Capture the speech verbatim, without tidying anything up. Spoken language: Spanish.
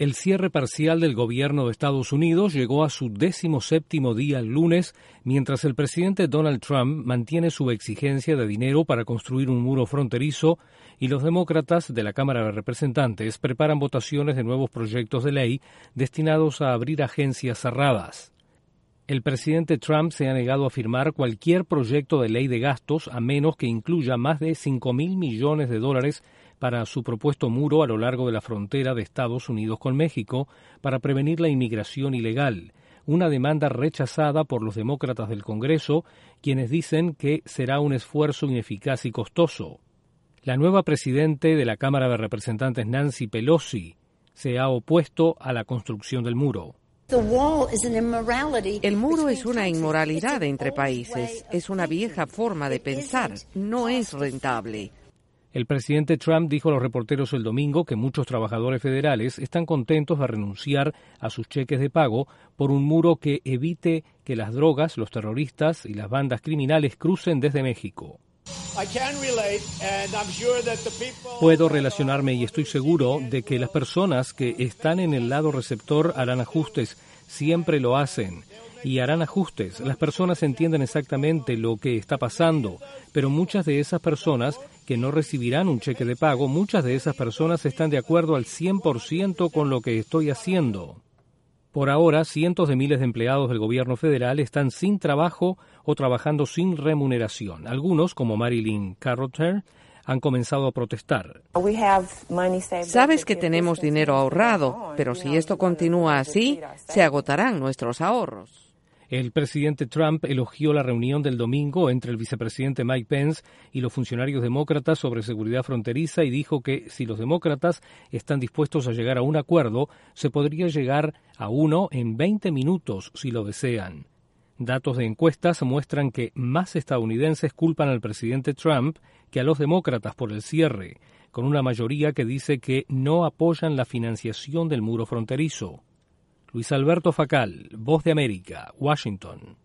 El cierre parcial del gobierno de Estados Unidos llegó a su decimoséptimo día el lunes, mientras el presidente Donald Trump mantiene su exigencia de dinero para construir un muro fronterizo y los demócratas de la Cámara de Representantes preparan votaciones de nuevos proyectos de ley destinados a abrir agencias cerradas. El presidente Trump se ha negado a firmar cualquier proyecto de ley de gastos a menos que incluya más de cinco mil millones de dólares para su propuesto muro a lo largo de la frontera de Estados Unidos con México para prevenir la inmigración ilegal, una demanda rechazada por los demócratas del Congreso, quienes dicen que será un esfuerzo ineficaz y costoso. La nueva presidente de la Cámara de Representantes, Nancy Pelosi, se ha opuesto a la construcción del muro. El muro es una inmoralidad entre países, es una vieja forma de pensar, no es rentable. El presidente Trump dijo a los reporteros el domingo que muchos trabajadores federales están contentos de renunciar a sus cheques de pago por un muro que evite que las drogas, los terroristas y las bandas criminales crucen desde México. Puedo relacionarme y estoy seguro de que las personas que están en el lado receptor harán ajustes, siempre lo hacen. Y harán ajustes. Las personas entienden exactamente lo que está pasando, pero muchas de esas personas que no recibirán un cheque de pago, muchas de esas personas están de acuerdo al cien por ciento con lo que estoy haciendo. Por ahora, cientos de miles de empleados del gobierno federal están sin trabajo o trabajando sin remuneración. Algunos, como Marilyn Carroter, han comenzado a protestar. Sabes que tenemos dinero ahorrado, pero si esto continúa así, se agotarán nuestros ahorros. El presidente Trump elogió la reunión del domingo entre el vicepresidente Mike Pence y los funcionarios demócratas sobre seguridad fronteriza y dijo que si los demócratas están dispuestos a llegar a un acuerdo, se podría llegar a uno en veinte minutos si lo desean. Datos de encuestas muestran que más estadounidenses culpan al presidente Trump que a los demócratas por el cierre, con una mayoría que dice que no apoyan la financiación del muro fronterizo. Luis Alberto Facal, Voz de América, Washington.